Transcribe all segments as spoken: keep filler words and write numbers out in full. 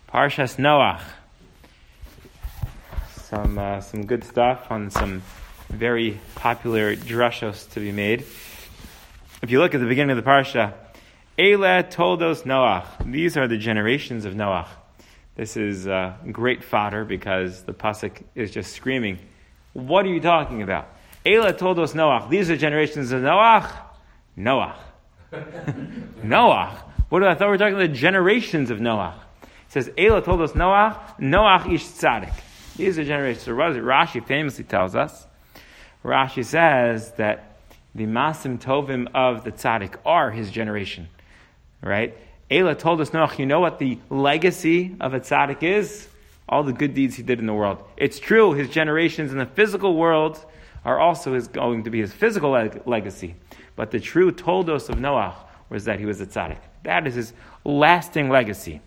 Parshas Noach. Some uh, some good stuff on some very popular drushos to be made. If you look at the beginning of the parsha, Eila Toldos Noach. These are the generations of Noach. This is uh, great fodder because the pasuk is just screaming, what are you talking about? Eila Toldos Noach. These are generations of Noach. Noach. Noach. What do I thought we were talking about? The generations of Noach. It says, Eila Toldos Noach. Noach ish tzaddik. These are generations. So Rashi famously tells us, Rashi says that the masim tovim of the tzaddik are his generation. Right? Eila told us, Noach, you know what the legacy of a tzaddik is? All the good deeds he did in the world. It's true, his generations in the physical world are also his, going to be his physical leg- legacy. But the true toldos of Noach was that he was a tzaddik. That is his lasting legacy.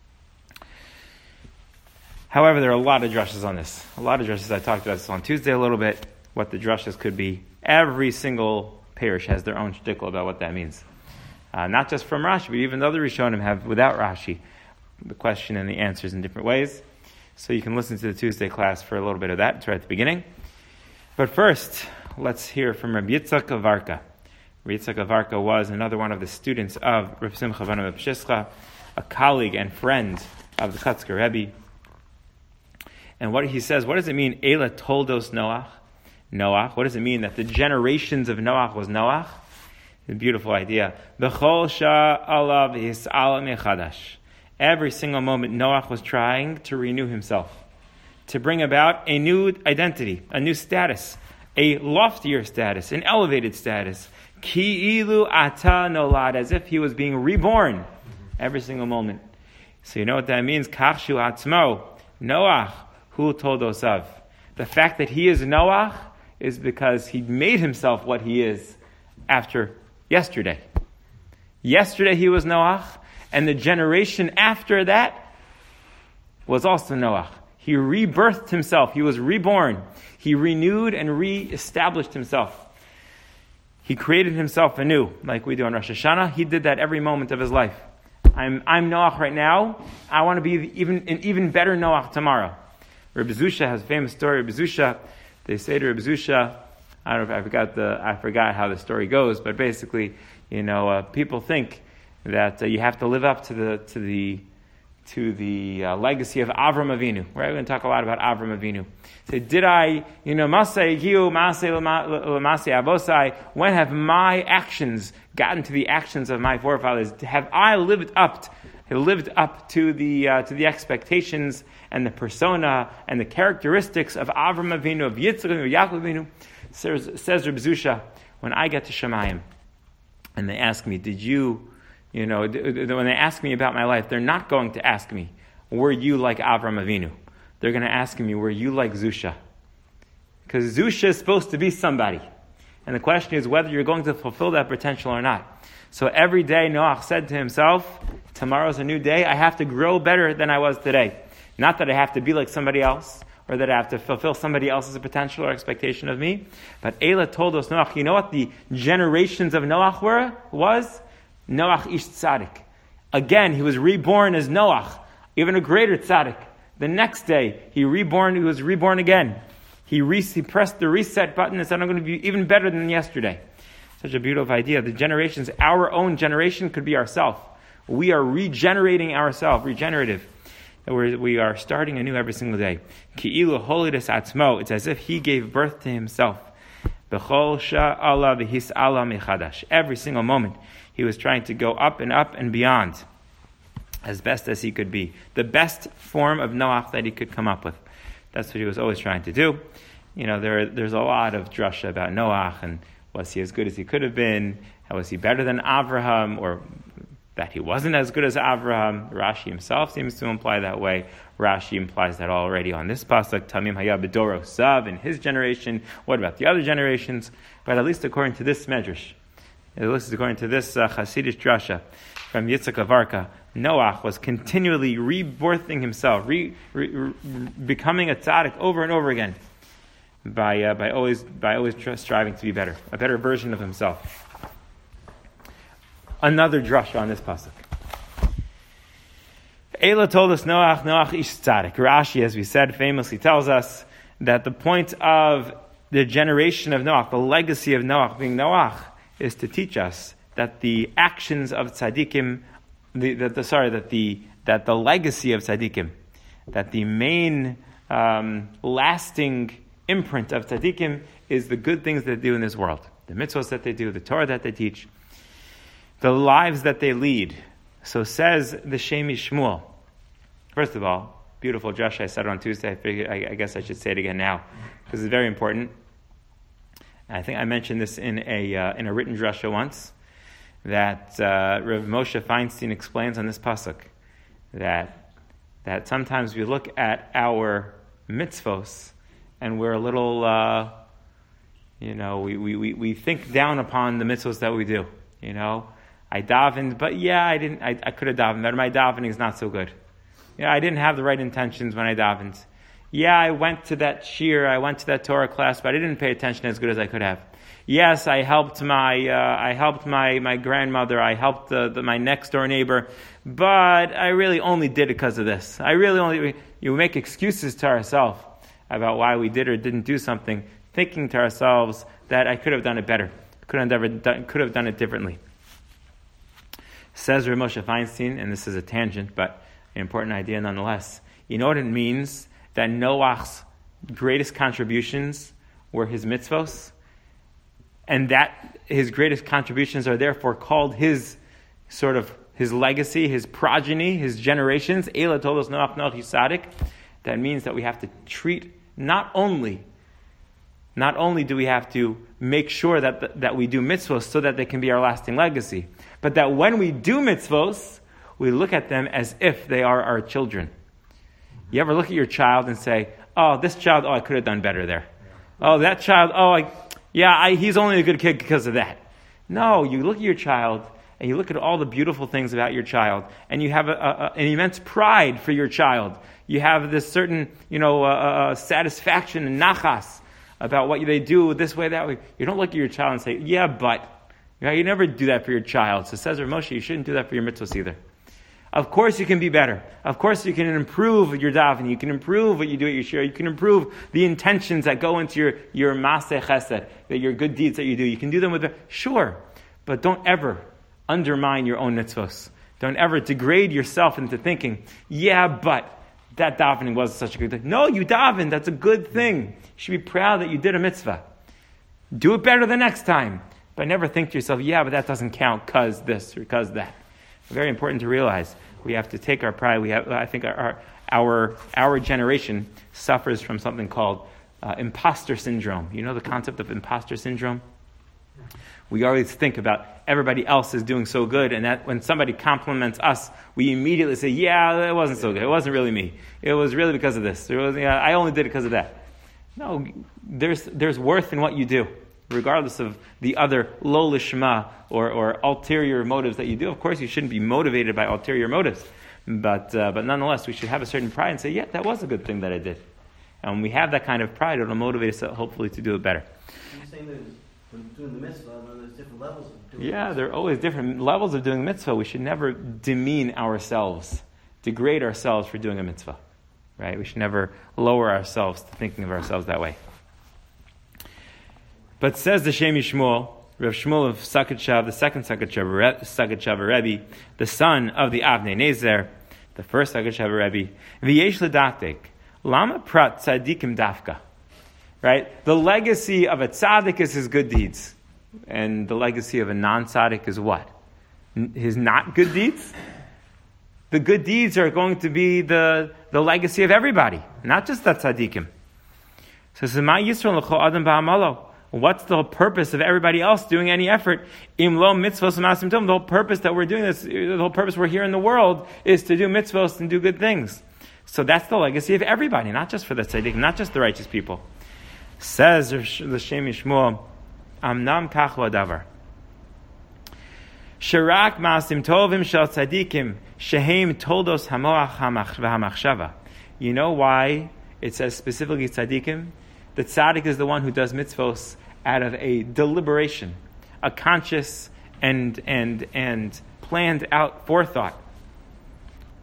However, there are a lot of drushes on this. A lot of drushes. I talked about this on Tuesday a little bit, what the drushes could be. Every single parish has their own shtickle about what that means. Uh, not just from Rashi, but even the other Rishonim have, without Rashi, the question and the answers in different ways. So you can listen to the Tuesday class for a little bit of that. It's right at the beginning. But first, let's hear from Rabbi Yitzchak Avarka. Rabbi Yitzchak Avarka was another one of the students of Rav Simcha ben Rav Shischa, a colleague and friend of the Kotzker Rebbe. And what he says, what does it mean, Eila Toldos Noach? Noach, what does it mean that the generations of Noach was Noach? A beautiful idea. B'chol sha'alav his'ala mechadash. Every single moment Noach was trying to renew himself, to bring about a new identity, a new status, a loftier status, an elevated status. Ki ilu ata nolad, as if he was being reborn every single moment. So you know what that means? Kachshu atzmo, Noach, hu toldosav. The fact that he is Noach is because he made himself what he is after yesterday. Yesterday he was Noach, and the generation after that was also Noach. He rebirthed himself. He was reborn. He renewed and re-established himself. He created himself anew, like we do on Rosh Hashanah. He did that every moment of his life. I'm I'm Noach right now. I want to be even an even better Noach tomorrow. Rabbi Zusha has a famous story. Rabbi Zusha, they say to Rabbi Zusha, I don't know if I forgot the I forgot how the story goes, but basically, you know, uh, people think that uh, you have to live up to the to the to the uh, legacy of Avram Avinu. Right? We're going to talk a lot about Avram Avinu. Say, did I, you know, Masay Giu Masay Lamasay Abosai? When have my actions gotten to the actions of my forefathers? Have I lived up to, lived up to the uh, to the expectations and the persona and the characteristics of Avram Avinu, of Yitzchak Avinu, of Yaakov Avinu? Says, says Reb Zusha, when I get to Shemayim and they ask me, did you, you know, when they ask me about my life, they're not going to ask me, were you like Avram Avinu? They're going to ask me, were you like Zusha? Because Zusha is supposed to be somebody. And the question is whether you're going to fulfill that potential or not. So every day Noach said to himself, tomorrow's a new day, I have to grow better than I was today. Not that I have to be like somebody else, or that I have to fulfill somebody else's potential or expectation of me. But Eila told us, Noach, you know what the generations of Noach were? Was? Noach ish tzaddik. Again, he was reborn as Noach, even a greater tzaddik. The next day, he reborn. He was reborn again. He, re- he pressed the reset button and said, I'm going to be even better than yesterday. Such a beautiful idea. The generations, our own generation could be ourselves. We are regenerating ourselves, regenerative. We're, we are starting anew every single day. Ki'ilu holidas atzmo. It's as if he gave birth to himself. B'chol sha'ala v'his'ala mechadash. Every single moment, he was trying to go up and up and beyond, as best as he could be. The best form of Noach that he could come up with. That's what he was always trying to do. You know, there there's a lot of drasha about Noach, and was he as good as he could have been? How was he better than Avraham? Or that he wasn't as good as Avraham. Rashi himself seems to imply that way. Rashi implies that already on this pasuk. Tamim haya b'doro sav, in his generation. What about the other generations? But at least according to this medrash, at least according to this uh, Hasidic drasha from Yitzchak Avarka, Noach was continually rebirthing himself, re, re, re, becoming a tzaddik over and over again by uh, by always by always striving to be better, a better version of himself. Another drasha on this pasuk. Eila told us Noach, Noach ish tzadik. Rashi, as we said, famously tells us that the point of the generation of Noach, the legacy of Noach being Noach, is to teach us that the actions of tzaddikim, the, the, the sorry, that the that the legacy of tzaddikim, that the main um, lasting imprint of tzaddikim is the good things that they do in this world, the mitzvahs that they do, the Torah that they teach, the lives that they lead. So says the Shemi Shmuel. First of all, beautiful drush. I said it on Tuesday. I figured, I, I guess I should say it again now because it's very important. I think I mentioned this in a uh, in a written drasha once, that uh, Rav Moshe Feinstein explains on this pasuk that that sometimes we look at our mitzvos and we're a little, uh, you know, we, we, we, we think down upon the mitzvos that we do. You know, I davened, but yeah, I didn't. I, I could have davened better. My davening is not so good. Yeah, I didn't have the right intentions when I davened. Yeah, I went to that shir, I went to that Torah class, but I didn't pay attention as good as I could have. Yes, I helped my uh, I helped my, my grandmother, I helped the, the, my next door neighbor, but I really only did it because of this. I really only you make excuses to ourselves about why we did or didn't do something, thinking to ourselves that I could have done it better, could have never done, could have done it differently. Says Rav Moshe Feinstein, and this is a tangent, but an important idea nonetheless. You know what it means? That Noach's greatest contributions were his mitzvos, and that his greatest contributions are therefore called his sort of his legacy, his progeny, his generations. Eila told us Noach Noach Yisadik. That means that we have to treat not only, not only do we have to make sure that the, that we do mitzvos so that they can be our lasting legacy, but that when we do mitzvos, we look at them as if they are our children. You ever look at your child and say, oh, this child, oh, I could have done better there. Oh, that child, oh, I, yeah, I, he's only a good kid because of that. No, you look at your child and you look at all the beautiful things about your child and you have a, a, an immense pride for your child. You have this certain, you know, uh, uh, satisfaction and nachas about what they do this way, that way. You don't look at your child and say, yeah, but. You know, you never do that for your child. So says Rav Moshe, you shouldn't do that for your mitzvahs either. Of course you can be better. Of course you can improve your davening. You can improve what you do at your shir. You can improve the intentions that go into your, your maaseh chesed, your good deeds that you do. You can do them with, a, sure, but don't ever undermine your own mitzvahs. Don't ever degrade yourself into thinking, yeah, but that davening wasn't such a good thing. No, you daven. That's a good thing. You should be proud that you did a mitzvah. Do it better the next time. But never think to yourself, yeah, but that doesn't count because this or because that. Very important to realize. We have to take our pride. We have, I think our our our generation suffers from something called uh, imposter syndrome. You know the concept of imposter syndrome? We always think about everybody else is doing so good, and that when somebody compliments us, we immediately say, yeah, it wasn't so good. It wasn't really me. It was really because of this. It was, yeah, I only did it because of that. No, there's there's worth in what you do, regardless of the other lo lishma or, or ulterior motives that you do. Of course, you shouldn't be motivated by ulterior motives. But uh, but nonetheless, we should have a certain pride and say, yeah, that was a good thing that I did. And when we have that kind of pride, it'll motivate us, hopefully, to do it better. You're saying that when doing the mitzvah, there's different levels of doing Yeah, the there are always different levels of doing mitzvah. We should never demean ourselves, degrade ourselves for doing a mitzvah. Right? We should never lower ourselves to thinking of ourselves that way. But says the Shemi Shmuel, Rav Shmuel of Sakhatshav, the second Sakhatshav Rebbe, the son of the Avnei Nezer, the first Sakhatshav Rebbe, V'yesh l'daktek, lama prat tzadikim dafka. Right? The legacy of a tzaddik is his good deeds. And the legacy of a non-tzaddik is what? His not good deeds? The good deeds are going to be the, the legacy of everybody, not just the tzaddikim. So, Sema Yisrael l'cho adam ba'amalo. What's the whole purpose of everybody else doing any effort? Im lo mitzvos u'masim tovim. The whole purpose that we're doing this, the whole purpose we're here in the world is to do mitzvos and do good things. So that's the legacy of everybody, not just for the tzaddik, not just the righteous people. Says the Shemi Shmuel, Amnam kach v'adavar. Shirak masim tovim shel tzaddikim shehem toldos hamoach v'hamachshava. You know why it says specifically tzaddikim? The tzaddik is the one who does mitzvos out of a deliberation, a conscious and and and planned out forethought.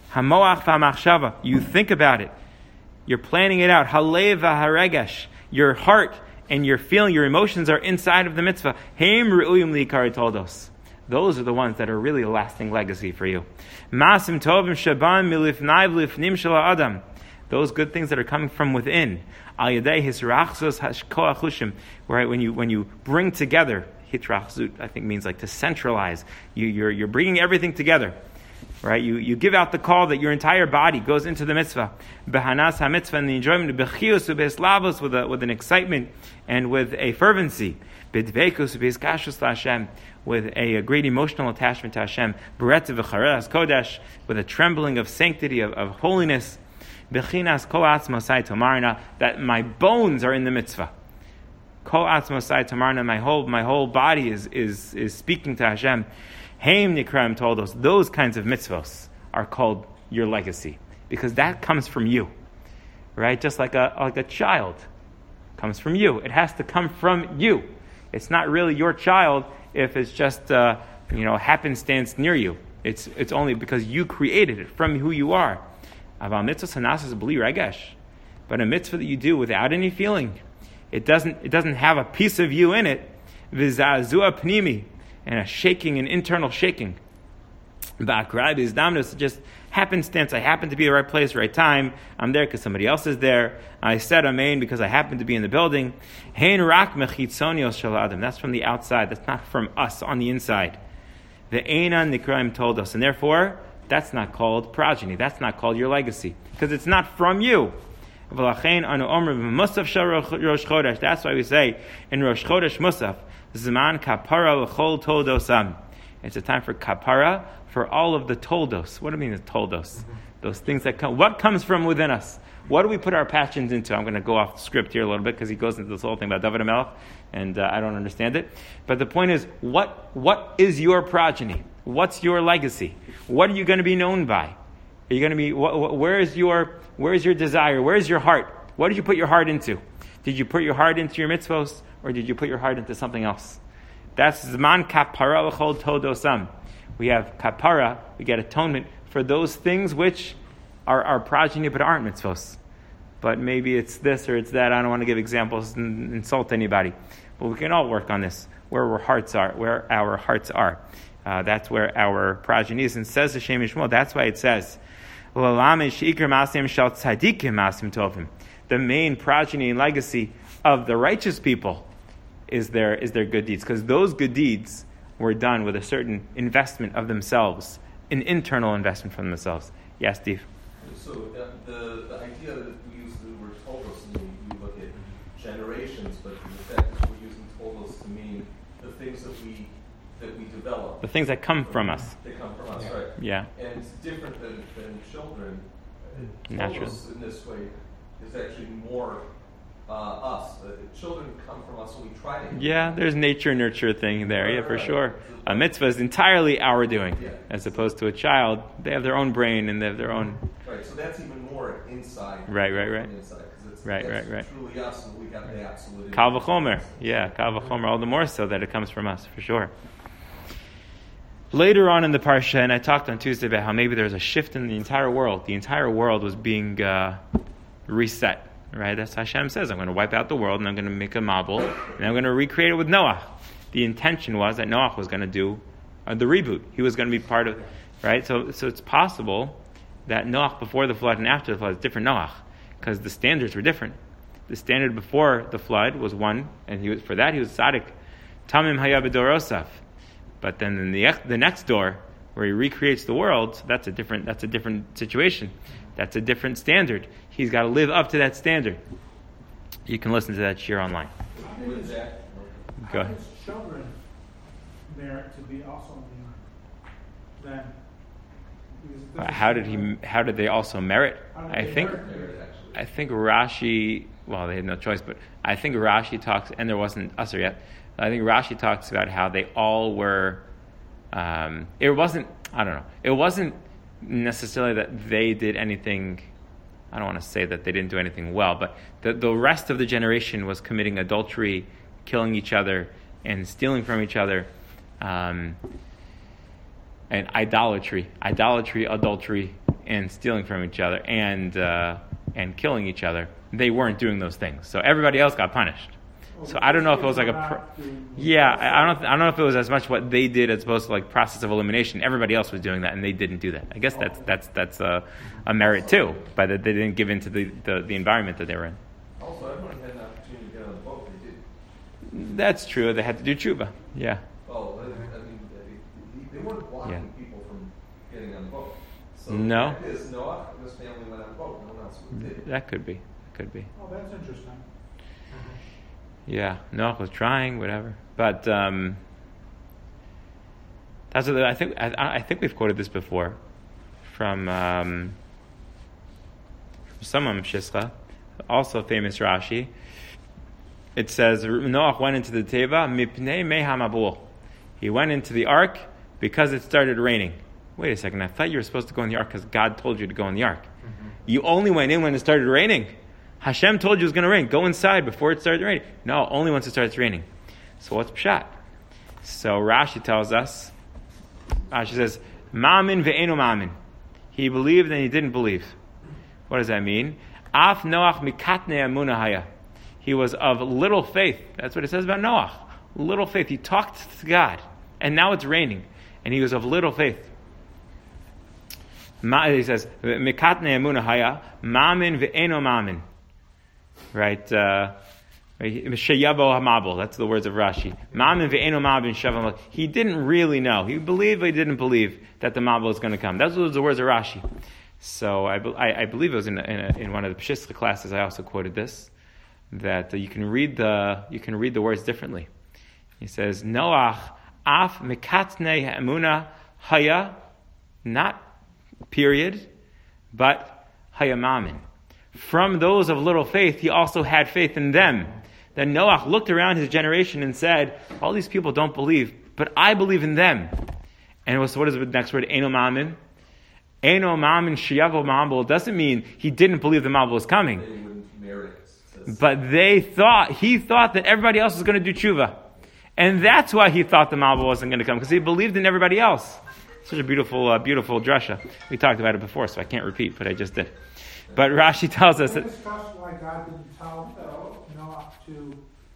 Hamoach v'hamachshava. You think about it. You're planning it out. Halev v'haregesh. Your heart and your feeling, your emotions are inside of the mitzvah. Heim re'uyim li'ikari toldos. Those are the ones that are really a lasting legacy for you. Masim tovim shaban milifnai v'lifnim shala adam. Those good things that are coming from within. Al yadei hisrachzos hashkoach chushim. Right, when you when you bring together, hitrachzut I think means like to centralize. You you're you're bringing everything together. Right, you, you give out the call that your entire body goes into the mitzvah. Behanas ha-mitzvah, and the enjoyment, bechius u'be'eslavos, with a, with an excitement and with a fervency. B'dveikus u'be'eskashus la'Hashem, with a, a great emotional attachment to Hashem. B'retz v'chareras kodesh, with a trembling of sanctity, of, of holiness. Bechinas kol atzmosai tomarna, that my bones are in the mitzvah. Kol atzmosai tomarna, my whole my whole body is is is speaking to Hashem. Haim Nikram told us those kinds of mitzvos are called your legacy because that comes from you, right? Just like a like a child comes from you. It has to come from you. It's not really your child if it's just uh, you know happenstance near you. It's it's only because you created it from who you are. Aval mitzvos hanasas bli regesh, but a mitzvah that you do without any feeling, it doesn't it doesn't have a piece of you in it. V'zazua pnimi. And a shaking, an internal shaking. Ba'akrab is damnus, just happenstance. I happen to be at the right place, right time. I'm there because somebody else is there. I said amen because I happen to be in the building. Hein rak mechitzonios shel adam. That's from the outside. That's not from us on the inside. The Einan Nikraim told us, and therefore that's not called progeny. That's not called your legacy because it's not from you. That's why we say in Rosh Chodesh Musaf, Zman kapara l'chol toldosam. It's a time for kapara for all of the toldos. What do I mean the toldos? Mm-hmm. Those things that come. What comes from within us? What do we put our passions into? I'm going to go off the script here a little bit because he goes into this whole thing about David HaMelech, and uh, I don't understand it. But the point is, what what is your progeny? What's your legacy? What are you going to be known by? Are you going to be? Wh- wh- where is your Where is your desire? Where is your heart? What did you put your heart into? Did you put your heart into your mitzvos? Or did you put your heart into something else? That's Zman Kapara L'chol Todosam. We have Kapara, we get atonement for those things which are our progeny but aren't mitzvos. But maybe it's this or it's that. I don't want to give examples and insult anybody. But we can all work on this, where our hearts are, where our hearts are. Uh, that's where our progeny is. And says the Shem Yishmael, that's why it says, the main progeny and legacy of the righteous people is their is their good deeds, because those good deeds were done with a certain investment of themselves, an internal investment from themselves. Yes, Steve? So uh, the, the idea that we use the word toldos, and you look at generations, but in fact we're using toldos to mean the things that we that we develop. The things that come from us. They come from us, right? Yeah. And it's different than, than children. Natural. Toldos in this way is actually more uh, us. Uh, children come from us, so we try to. Yeah, there's nature nurture thing there. Right, yeah, for right. sure. A mitzvah is entirely our doing, yeah. as opposed to a child. They have their own brain and they have their own. Right. So that's even more inside. Right, right, right. Inside, it's, right, that's right, right. Truly us, and we got the absolute. Kal v'chomer. Yeah, kal v'chomer. All the more so that it comes from us, for sure. Later on in the parsha, and I talked on Tuesday about how maybe there's a shift in the entire world. The entire world was being uh, reset, right? That's how Hashem says, I'm going to wipe out the world, and I'm going to make a Mabul, and I'm going to recreate it with Noah. The intention was that Noah was going to do uh, the reboot. He was going to be part of, right? So, so it's possible that Noah before the flood and after the flood is different Noah, because the standards were different. The standard before the flood was one, and he was, for that he was tzaddik. Tamim haya b'dorosaf. But then in the the next door, where he recreates the world, that's a different that's a different situation. That's a different standard. He's got to live up to that standard. You can listen to that shir online. What is that? Go How ahead. does children merit to be also on the ark? Then, Uh, how did he? How did they also merit? How did I they think. merit? Actually. I think Rashi. Well, they had no choice, but I think Rashi talks, and there wasn't Usher yet. I think Rashi talks about how they all were. Um, it wasn't. I don't know. It wasn't necessarily that they did anything. I don't want to say that they didn't do anything well, but the the rest of the generation was committing adultery, killing each other, and stealing from each other, um, and idolatry, idolatry, adultery, and stealing from each other and uh, and killing each other, they weren't doing those things. So everybody else got punished. So I don't know if it was like a, pro- yeah, I I don't, I don't know if it was as much what they did as opposed to like process of elimination. Everybody else was doing that, and they didn't do that. I guess that's that's that's a, a merit too, but that they didn't give into the, the, the environment that they were in. Also, everyone had an opportunity to get on the boat. They did. That's true. They had to do tshuva. Yeah. Oh, I mean, they, they weren't blocking Yeah. people from getting on the boat. So No. the fact is, Noah and his family went on the boat. No one else did. That could be. Could be. Oh, that's interesting. Yeah, Noah was trying, whatever. But um, that's what I think. I, I think we've quoted this before from um, from Samam Shischa, also famous Rashi. It says Noah went into the teva mipnei mehamabul. He went into the ark because it started raining. Wait a second. I thought you were supposed to go in the ark because God told you to go in the ark. Mm-hmm. You only went in when it started raining. Hashem told you it was going to rain. Go inside before it started raining. No, only once it starts raining. So what's pshat? So Rashi tells us, Rashi says, Ma'amin ve'enu ma'amin. He believed and he didn't believe. What does that mean? Af Noach mikatne amuna haya. He was of little faith. That's what it says about Noach. Little faith. He talked to God. And now it's raining. And he was of little faith. Ma, he says, mikatne amuna haya, ma'amin ve'enu ma'amin. Right, uh, that's the words of Rashi. He didn't really know. He believed, but he didn't believe that the Mabul is going to come. Those were the words of Rashi. So I, I, I believe it was in, a, in, a, in one of the Pshista classes. I also quoted this, that uh, you can read the you can read the words differently. He says, Noach af mikatne ha'emuna haya, not period, but hayamamin. From those of little faith, he also had faith in them. Then Noach looked around his generation and said, all these people don't believe, but I believe in them. And it was, what is the next word? Eino ma'amin. Eino ma'amin sheyavo ma'amul doesn't mean he didn't believe the Ma'amul was coming. They wouldn't merit it. But they thought, he thought that everybody else was going to do tshuva. And that's why he thought the Ma'amul wasn't going to come, because he believed in everybody else. Such a beautiful, uh, beautiful drasha. We talked about it before, so I can't repeat, but I just did. But Rashi tells us Can that. we discuss why God didn't tell uh, Noah to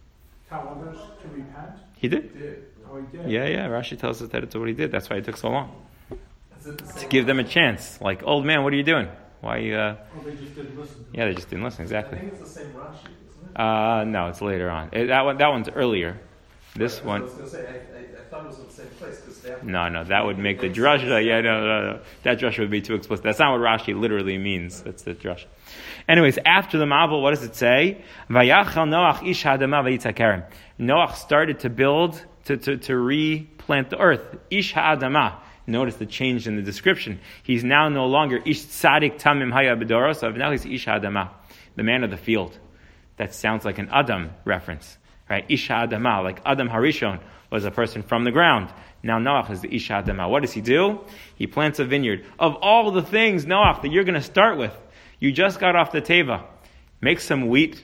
tell others to repent? He did? They did. Oh, he did. Yeah, yeah. Rashi tells us that it's what he did. That's why it took so long. Is it the To same give them a chance. Like, old man, what are you doing? Why you, uh... Oh, they just didn't listen to him. Yeah, they just didn't listen, I exactly. think it's the same Rashi, isn't it? Uh, no, it's later on. It, that one, that one's earlier. This I one... was going to say, I, I, I thought it was in the same place. Cause they have No, no, that would make the drasha. Yeah, no, no, no. That drasha would be too explicit. That's not what Rashi literally means. That's the drasha. Anyways, after the Mabul, what does it say? Vayachal Noach ish ha'adama v'yitzak Noach started to build, to, to, to replant the earth. Ish ha'adama. Notice the change in the description. He's now no longer ish tzadik tamim haya b'dorosav. Now he's ish ha'adama, the man of the field. That sounds like an Adam reference, right? Ish ha'adama, like Adam Harishon was a person from the ground. Now Noach is the Ish ha'adama. What does he do? He plants a vineyard. Of all the things, Noach, that you're going to start with, you just got off the teva. Make some wheat.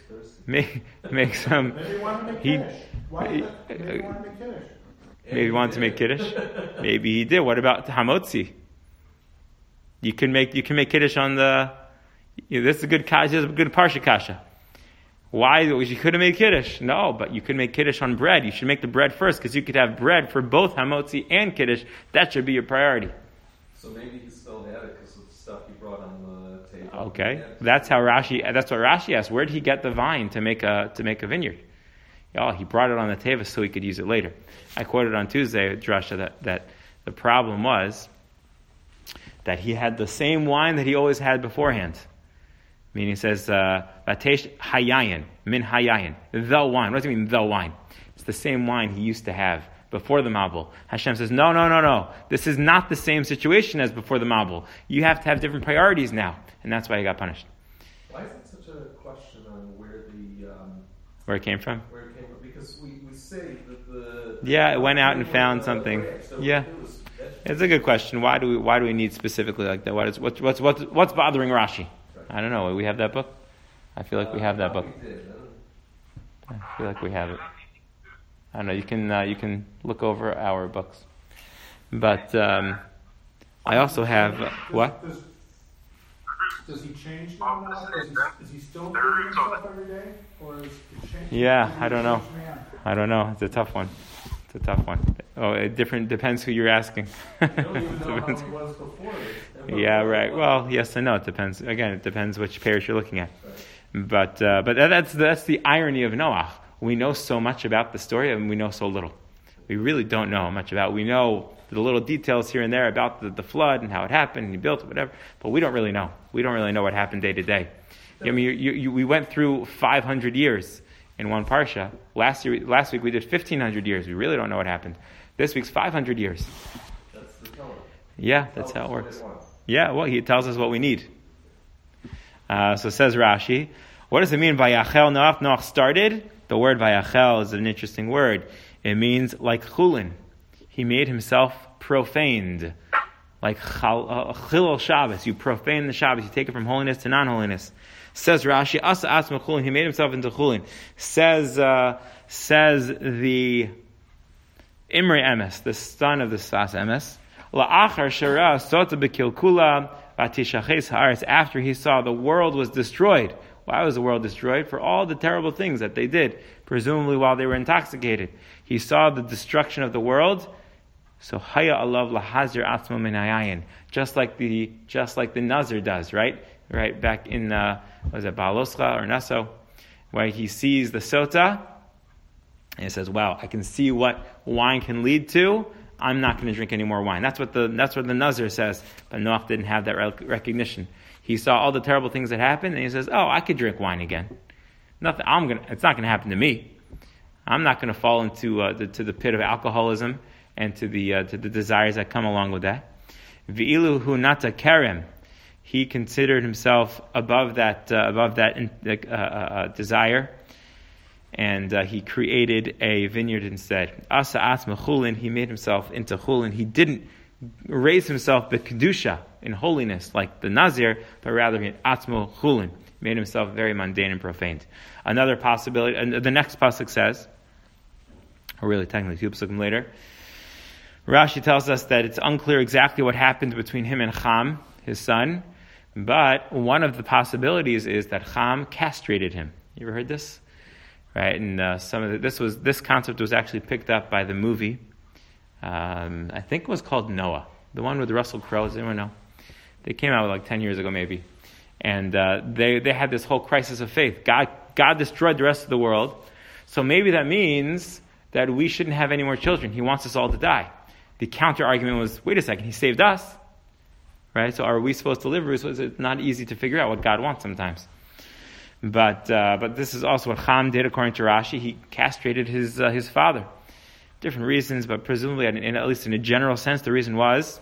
Make, make some... Maybe he wanted to make he, Kiddush. Why did that? Maybe he wanted to make Kiddush. Maybe he wanted to make Kiddush. Maybe he did. What about Hamotzi? You can make you can make Kiddush on the... You know, this is a good kasha, this is a good parsha kasha. Why? You could have made Kiddush. No, but you could make Kiddush on bread. You should make the bread first, because you could have bread for both Hamotzi and Kiddush. That should be your priority. So maybe he still had it because of the stuff he brought on the table. Okay, that's how Rashi. That's what Rashi asked. Where did he get the vine to make a to make a vineyard? Oh, he brought it on the teva so he could use it later. I quoted on Tuesday, Drasha, that that the problem was that he had the same wine that he always had beforehand. Meaning, he says, "Vatesh hayayin min hayayin," the wine. What does it mean, the wine? It's the same wine he used to have before the Mabul. Hashem says, no, no, no, no. This is not the same situation as before the Mabul. You have to have different priorities now. And that's why he got punished. Why is it such a question on where the... Um, where it came from? Where it came from? Because we, we say that the... Yeah, it went out and found uh, something. branch, so Yeah. it was, It's a good question. Why do we why do we need specifically like that? What is, what's, what's, what's, what's bothering Rashi? I don't know. We have that book? I feel like we have that book. We did, huh? I feel like we have it. I don't know. You can uh, you can look over our books, but um, I also have uh, what? Does Does he change now? Is he, is he still feeding himself every day? Or is it changed? Yeah, I don't know. I don't know. It's a tough one. It's a tough one. Oh, it different depends who you're asking. You don't even know how it was before this. Yeah, right. Well, yes and no. It depends. Again, it depends which parish you're looking at. Right. But uh, but that's that's the irony of Noach. We know so much about the story, and we know so little. We really don't know much about it. We know the little details here and there about the, the flood and how it happened and he built it, whatever. But we don't really know. We don't really know what happened day to day. I mean, you, you, you, we went through five hundred years in one parsha. Last year, last week we did fifteen hundred years. We really don't know what happened. This week's five hundred years. That's the Torah. Yeah, that's how it works. Yeah, well, he tells us what we need. Uh, so says Rashi, what does it mean Vayachel Noach? Noach started. The word Vayachel is an interesting word. It means like chulin. He made himself profaned. Like chilul Shabbos. You profane the Shabbos. You take it from holiness to non-holiness. Says Rashi, Asa Atzma Chulin. He made himself into chulin. Says, uh, says the Imre Emes, the son of the Sfas Emes. La'achar shara sota bekilkula v'tishaches haaretz. After he saw the world was destroyed. Why was the world destroyed? For all the terrible things that they did, presumably while they were intoxicated. He saw the destruction of the world. So haya alav lahazir atzmo min hayayin, just like the just like the Nazir does, right? Right back in uh, was it Baaloscha or Naso, where he sees the sota, and he says, "Wow, I can see what wine can lead to. I'm not going to drink any more wine." That's what the that's what the Nazir says. But Noach didn't have that rec- recognition. He saw all the terrible things that happened, and he says, "Oh, I could drink wine again. Nothing. I'm gonna. It's not going to happen to me. I'm not going to fall into uh, the, to the pit of alcoholism and to the uh, to the desires that come along with that." V'ilu hu nata kerem. He considered himself above that uh, above that uh, uh, desire, and uh, he created a vineyard instead. Asa atzma chulin. He made himself into chulin. He didn't raise himself b'kedusha, in holiness, like the Nazir, but rather in atzmo chulin. Made himself very mundane and profaned. Another possibility, and the next pasuk says, or really technically two pasukim later, Rashi tells us that it's unclear exactly what happened between him and Cham, his son, but one of the possibilities is that Cham castrated him. You ever heard this? Right, and uh, some of the, this was this concept was actually picked up by the movie. Um, I think it was called Noah, the one with Russell Crowe. Does anyone know? They came out like ten years ago, maybe, and uh, they they had this whole crisis of faith. God God destroyed the rest of the world, so maybe that means that we shouldn't have any more children. He wants us all to die. The counter argument was, wait a second, he saved us, right? So are we supposed to live? It's not easy to figure out what God wants sometimes. But uh, but this is also what Cham did according to Rashi. He castrated his uh, his father. Different reasons, but presumably, in, in, at least in a general sense, the reason was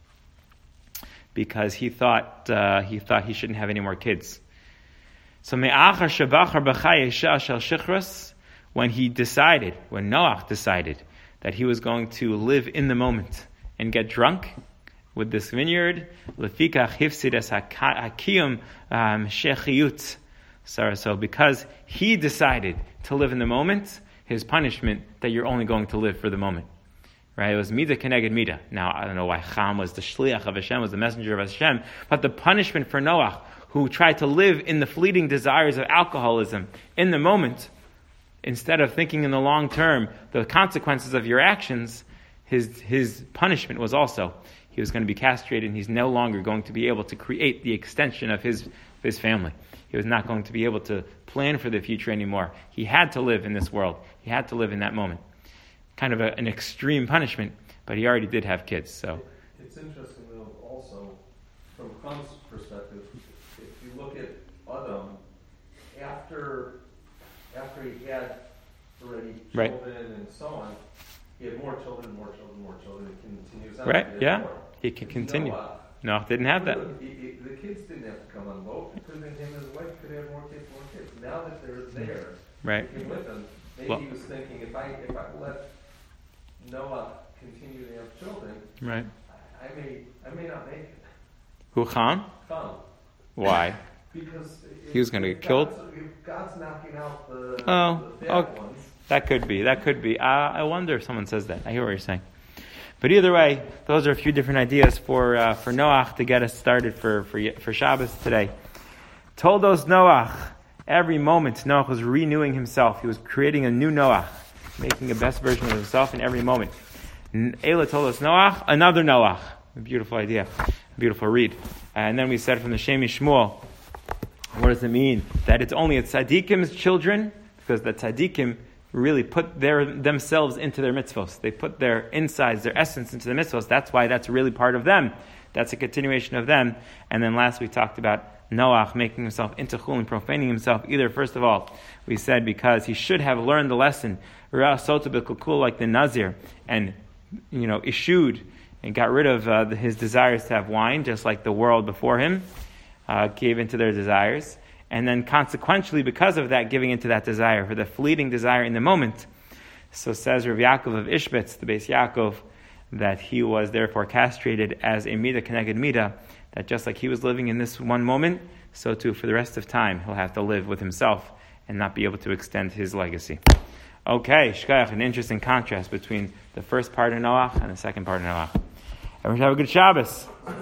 because he thought uh, he thought he shouldn't have any more kids. So me'achar shabachar b'chay yesha shel shichrus, when he decided, when Noach decided that he was going to live in the moment and get drunk with this vineyard, lefikach hifsid es hakiyum shechiyut. So because he decided to live in the moment, his punishment that you're only going to live for the moment. Right? It was Midah Keneged Midah. Now, I don't know why Cham was the Shliach of Hashem, was the messenger of Hashem, but the punishment for Noach, who tried to live in the fleeting desires of alcoholism in the moment, instead of thinking in the long term, the consequences of your actions, his his punishment was also, he was going to be castrated, and he's no longer going to be able to create the extension of his, his family. He was not going to be able to plan for the future anymore. He had to live in this world. He had to live in that moment. Kind of a, an extreme punishment, but he already did have kids. So it's interesting, though, also, from Cham's perspective, if you look at Adam, after after he had already children right. and so on, he had more children, more children, more children. It continues on. Right, he yeah. More. He can continue. Noah, no, didn't have that. He, he, the kids didn't have to come on boat. Because then him and his wife could have more kids, more kids. Now that they're there, right. he came with them. Maybe well, he was thinking, if I if I let Noah continue to have children, right. I, I may I may not make it. Who, Cham? Cham. Why? Because he was going to get killed. If God's knocking out the, oh, the bad okay. ones. That could be. That could be. Uh, I wonder if someone says that. I hear what you're saying. But either way, those are a few different ideas for uh, for Noach to get us started for, for, for Shabbos today. Toldos Noach. Every moment Noach was renewing himself. He was creating a new Noach, making a best version of himself in every moment. Eila Toldos Noach, another Noach. A beautiful idea. A beautiful read. And then we said from the Shem Shmuel, what does it mean? That it's only a tzaddikim's children, because the tzaddikim really put their themselves into their mitzvos. They put their insides, their essence into the mitzvos. That's why that's really part of them. That's a continuation of them. And then last we talked about Noach making himself into chulin, profaning himself. Either, first of all, we said because he should have learned the lesson, like the Nazir, and, you know, issued and got rid of uh, his desires to have wine, just like the world before him uh, gave into their desires. And then consequentially, because of that, giving into that desire, for the fleeting desire in the moment. So says Rav Yaakov of Ishbitz, the Beis Yaakov, that he was therefore castrated as a midah keneged midah, that just like he was living in this one moment, so too for the rest of time he'll have to live with himself and not be able to extend his legacy. Okay, shkayach, an interesting contrast between the first part of Noach and the second part of Noach. Everyone have a good Shabbos.